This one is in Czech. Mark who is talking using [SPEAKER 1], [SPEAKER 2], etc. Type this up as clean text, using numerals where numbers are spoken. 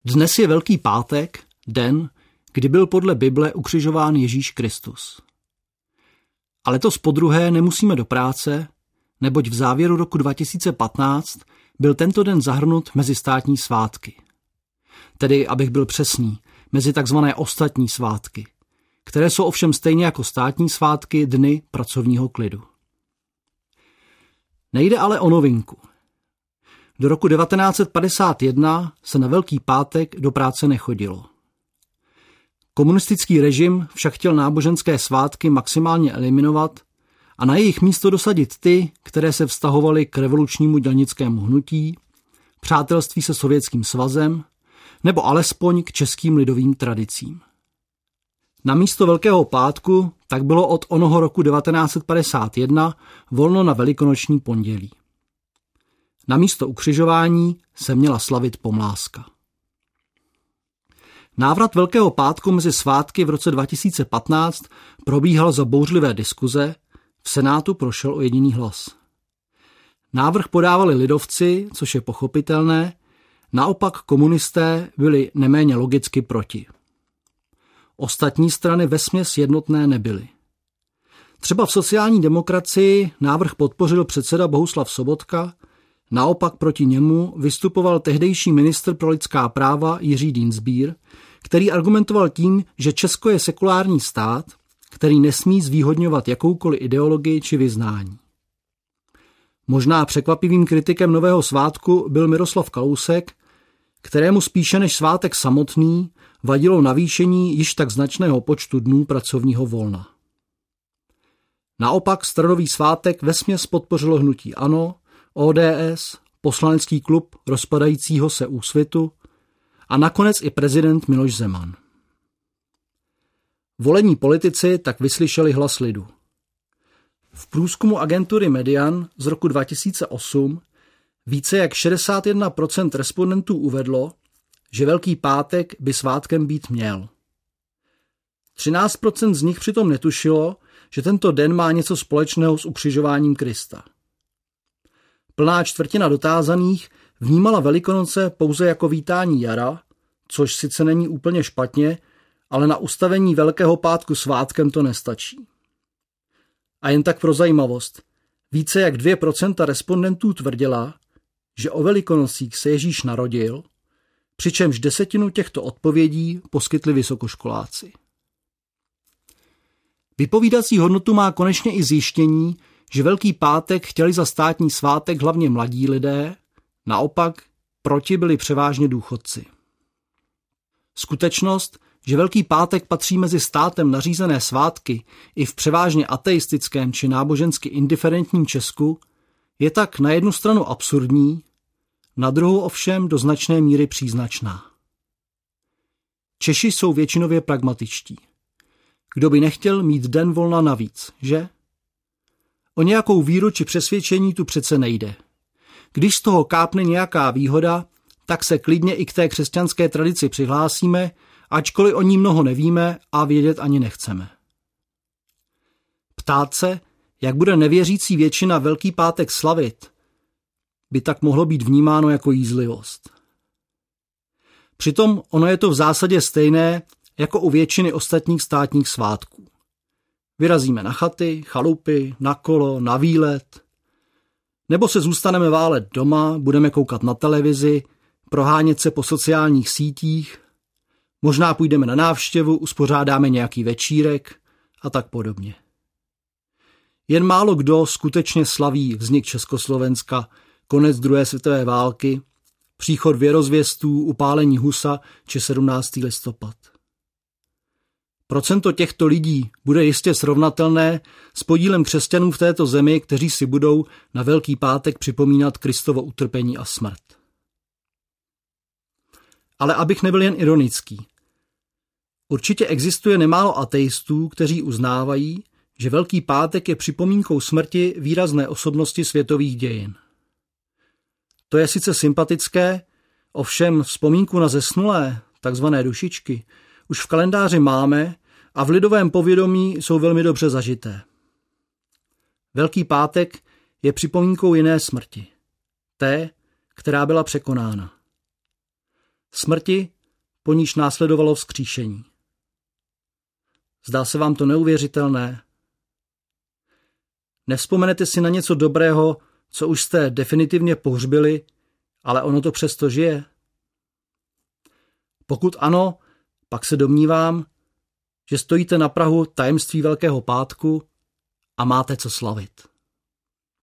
[SPEAKER 1] Dnes je Velký pátek, den, kdy byl podle Bible ukřižován Ježíš Kristus. A letos podruhé nemusíme do práce, neboť v závěru roku 2015 byl tento den zahrnut mezi státní svátky. Tedy, abych byl přesný, mezi takzvané ostatní svátky, které jsou ovšem stejně jako státní svátky dny pracovního klidu. Nejde ale o novinku. Do roku 1951 se na Velký pátek do práce nechodilo. Komunistický režim však chtěl náboženské svátky maximálně eliminovat a na jejich místo dosadit ty, které se vztahovaly k revolučnímu dělnickému hnutí, přátelství se Sovětským svazem nebo alespoň k českým lidovým tradicím. Na místo Velkého pátku tak bylo od onoho roku 1951 volno na Velikonoční pondělí. Na místo ukřižování se měla slavit pomlázka. Návrat Velkého pátku mezi svátky v roce 2015 probíhal za bouřlivé diskuze, v Senátu prošel o jediný hlas. Návrh podávali lidovci, což je pochopitelné, naopak komunisté byli neméně logicky proti. Ostatní strany vesměs jednotné nebyly. Třeba v sociální demokracii návrh podpořil předseda Bohuslav Sobotka, naopak proti němu vystupoval tehdejší ministr pro lidská práva Jiří Dienstbier, který argumentoval tím, že Česko je sekulární stát, který nesmí zvýhodňovat jakoukoliv ideologii či vyznání. Možná překvapivým kritikem nového svátku byl Miroslav Kalousek, kterému spíše než svátek samotný vadilo navýšení již tak značného počtu dnů pracovního volna. Naopak staronový svátek vesměs podpořilo hnutí ANO, ODS, poslanecký klub rozpadajícího se Úsvitu a nakonec i prezident Miloš Zeman. Volení politici tak vyslyšeli hlas lidu. V průzkumu agentury Median z roku 2008 více jak 61% respondentů uvedlo, že Velký pátek by svátkem být měl. 13% z nich přitom netušilo, že tento den má něco společného s ukřižováním Krista. Plná čtvrtina dotázaných vnímala Velikonoce pouze jako vítání jara, což sice není úplně špatně, ale na ustavení Velkého pátku svátkem to nestačí. A jen tak pro zajímavost, více jak 2% respondentů tvrdila, že o Velikonocích se Ježíš narodil, přičemž 10% těchto odpovědí poskytli vysokoškoláci. Vypovídací hodnotu má konečně i zjištění, že Velký pátek chtěli za státní svátek hlavně mladí lidé, naopak proti byli převážně důchodci. Skutečnost, že Velký pátek patří mezi státem nařízené svátky i v převážně ateistickém či nábožensky indiferentním Česku, je tak na jednu stranu absurdní, na druhou ovšem do značné míry příznačná. Češi jsou většinově pragmatičtí. Kdo by nechtěl mít den volna navíc, že? O nějakou víru či přesvědčení tu přece nejde. Když z toho kápne nějaká výhoda, tak se klidně i k té křesťanské tradici přihlásíme, ačkoliv o ní mnoho nevíme a vědět ani nechceme. Ptát se, jak bude nevěřící většina Velký pátek slavit, by tak mohlo být vnímáno jako jízlivost. Přitom ono je to v zásadě stejné jako u většiny ostatních státních svátků. Vyrazíme na chaty, chalupy, na kolo, na výlet, nebo se zůstaneme válet doma, budeme koukat na televizi, prohánět se po sociálních sítích, možná půjdeme na návštěvu, uspořádáme nějaký večírek a tak podobně. Jen málo kdo skutečně slaví vznik Československa, konec druhé světové války, příchod věrozvěstů, upálení Husa či 17. listopad. Procento těchto lidí bude jistě srovnatelné s podílem křesťanů v této zemi, kteří si budou na Velký pátek připomínat Kristovo utrpení a smrt. Ale abych nebyl jen ironický. Určitě existuje nemálo ateistů, kteří uznávají, že Velký pátek je připomínkou smrti výrazné osobnosti světových dějin. To je sice sympatické, ovšem vzpomínku na zesnulé, takzvané dušičky, už v kalendáři máme a v lidovém povědomí jsou velmi dobře zažité. Velký pátek je připomínkou jiné smrti. Té, která byla překonána. Smrti, po níž následovalo vzkříšení. Zdá se vám to neuvěřitelné? Nevzpomenete si na něco dobrého, co už jste definitivně pohřbili, ale ono to přesto žije? Pokud ano, pak se domnívám, že stojíte na prahu tajemství Velkého pátku a máte co slavit.